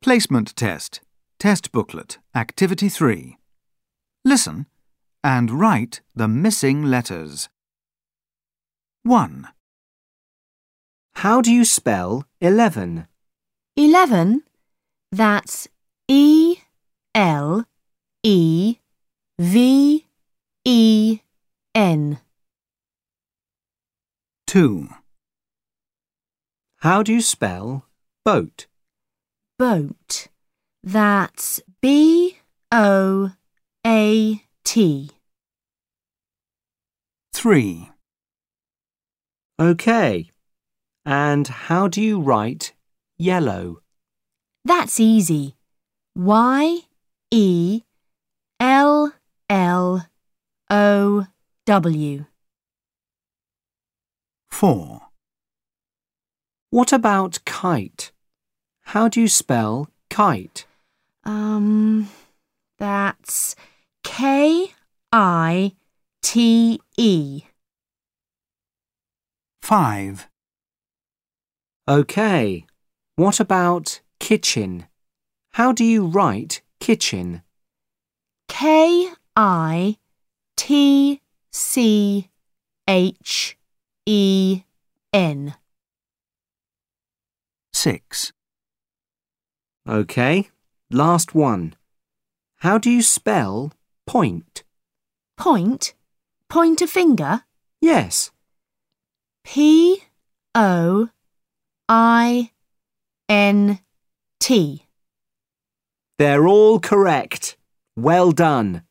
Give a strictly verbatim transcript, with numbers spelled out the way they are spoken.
Placement Test. Test Booklet. Activity three. Listen and write the missing letters. one. How do you spell eleven? Eleven, that's E L E V E N. two. How do you spell boat? Boat, that's B O A T. three. OK. And how do you write yellow? That's easy. Y E L L O W. four. What about kite? How do you spell kite? Um, that's K I T E. five. OK. What about kitchen? How do you write kitchen? K I T C H E N. six. OK. Last one. How do you spell point? Point? Point a finger? Yes. P O I N T. They're all correct. Well done.